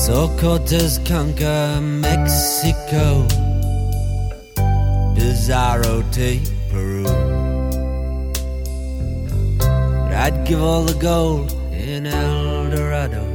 So Cortez conquer Mexico, Pizarro take Peru. But I'd give all the gold in El Dorado